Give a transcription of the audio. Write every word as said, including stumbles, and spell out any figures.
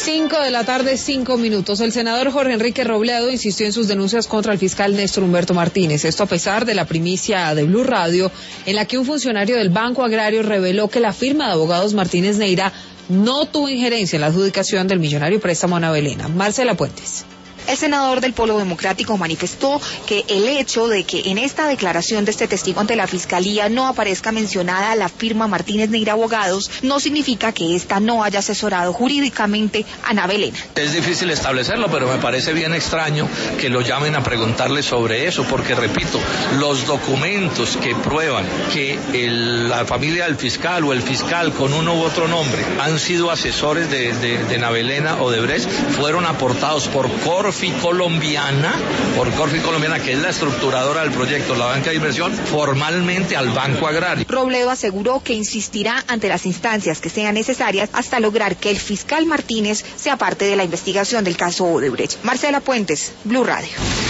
Cinco de la tarde, cinco minutos. El senador Jorge Enrique Robledo insistió en sus denuncias contra el fiscal Néstor Humberto Martínez. Esto a pesar de la primicia de Blue Radio, en la que un funcionario del Banco Agrario reveló que la firma de abogados Martínez Neira no tuvo injerencia en la adjudicación del millonario préstamo a Ana Belena. Marcela Puentes. El senador del Polo Democrático manifestó que el hecho de que en esta declaración de este testigo ante la Fiscalía no aparezca mencionada la firma Martínez Neira Abogados no significa que ésta no haya asesorado jurídicamente a Ana Belena. Es difícil establecerlo, pero me parece bien extraño que lo llamen a preguntarle sobre eso, porque repito, los documentos que prueban que el, la familia del fiscal o el fiscal con uno u otro nombre han sido asesores de, de, de Ana Belena o de Brecht fueron aportados por Corfi Colombiana, por Corfi Colombiana, que es la estructuradora del proyecto, la banca de inversión, formalmente al Banco Agrario. Robledo aseguró que insistirá ante las instancias que sean necesarias hasta lograr que el fiscal Martínez sea parte de la investigación del caso Odebrecht. Marcela Puentes, Blue Radio.